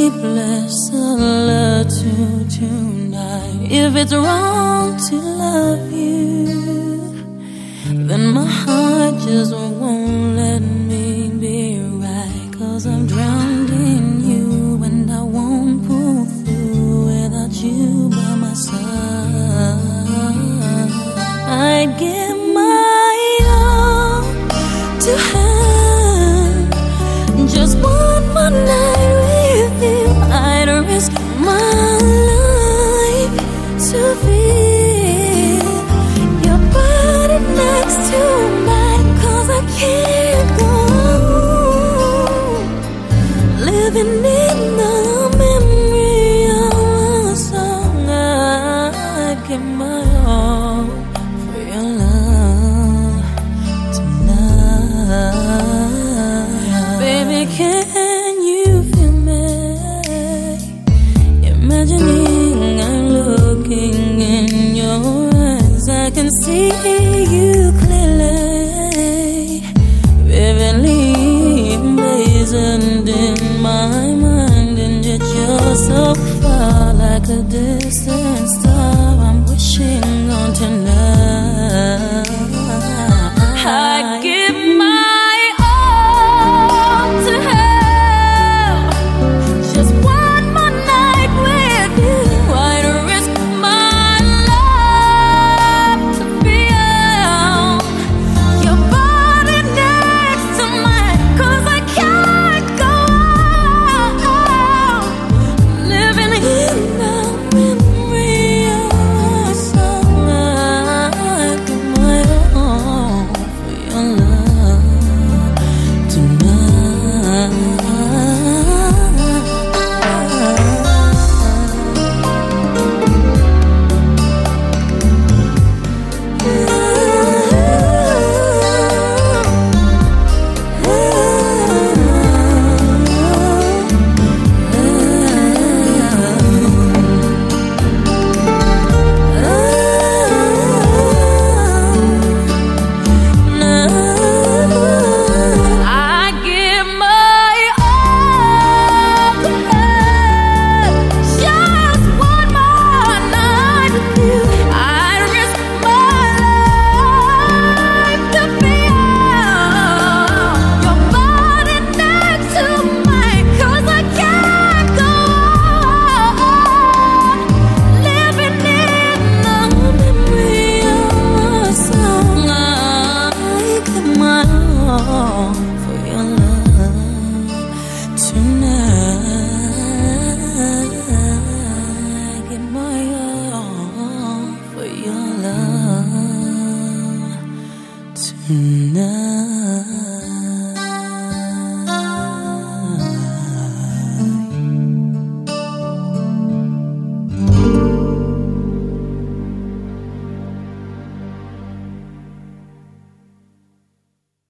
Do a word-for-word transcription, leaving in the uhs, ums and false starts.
sleepless solitude tonight. If it's wrong to love you, then my heart just won't let me be right. Cause I'm drowned in you and I won't pull through without you by my side. I'd give my all to have just one more night with you. I'd risk my life to feel your body next to mine. Cause I can't go living in the memory of a song. I'd give my all for your love tonight. Baby, can you feel me? Imagining I'm looking in your eyes. I can see you clearly, vividly emblazoned in my mind. And yet you're so far, like a distance